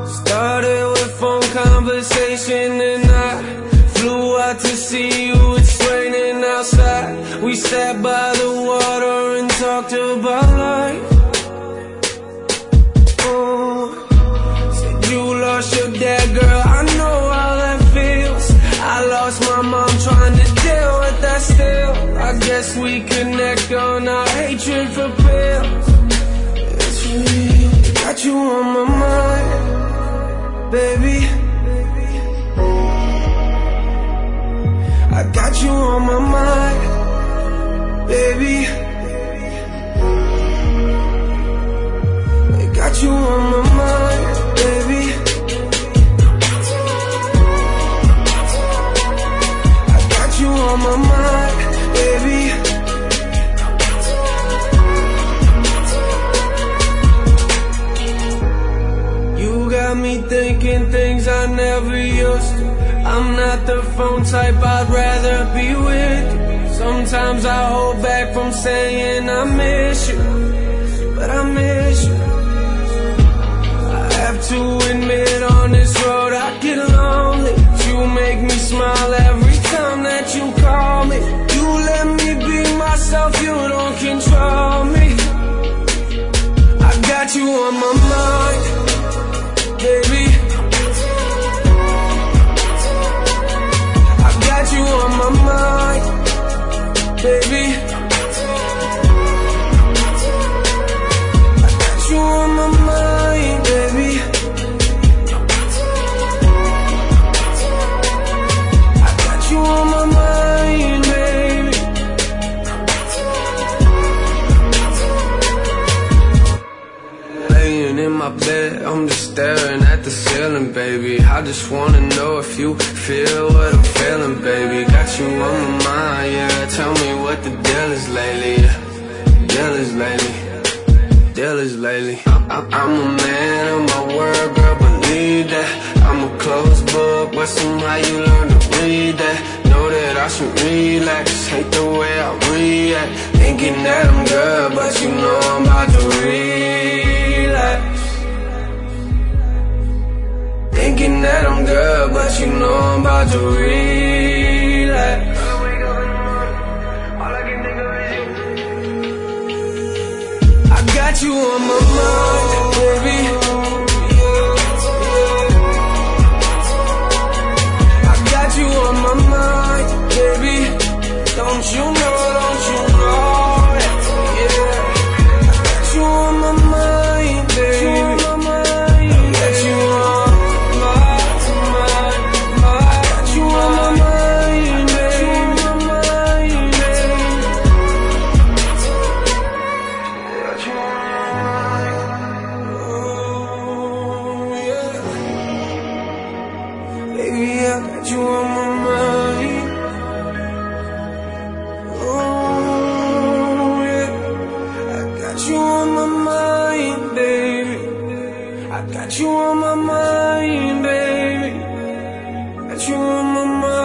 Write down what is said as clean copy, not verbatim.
Started with phone conversation and I flew out to see you. It's raining outside. We sat by the water and talked about life. Said you lost your dad, girl, I know how that feels. I lost my mom trying to deal with that still. I guess we connect on our hatred for pills. It's real, got you on my mind, baby. I got you on my mind, baby. I got you on my mind, baby. I got you on my mind, baby. You got me thinking things I never used to. I'm not the phone type, I'd rather be with you. Sometimes I hold back from saying I miss you, but I miss you. I have to admit on this road I get lonely. You make me smile every time that you call me. You let me be myself, you don't control me. I got you on my mind, baby. Got you on my mind, baby. I got you on my mind, baby. I got you on my mind, baby. Laying in my bed, I'm just staring at the ceiling, baby. I just wanna know if you feel what I'm feeling, baby. Got you on my mind, yeah. Tell me what the deal is lately. Deal is lately. Deal is lately. I'm a man of my word, girl, believe that. I'm a closed book, but somehow you learn to read that. Know that I should relax. Hate the way I react. Thinking that I'm good, but you know I'm about to relax. Thinking that I'm good, but you know I'm about to relax. I got you on my mind, baby. I got you on my mind, baby. Don't you know, don't you know? Yeah. I got you on my mind, baby. Got you on my mind, baby. Got you on my mind.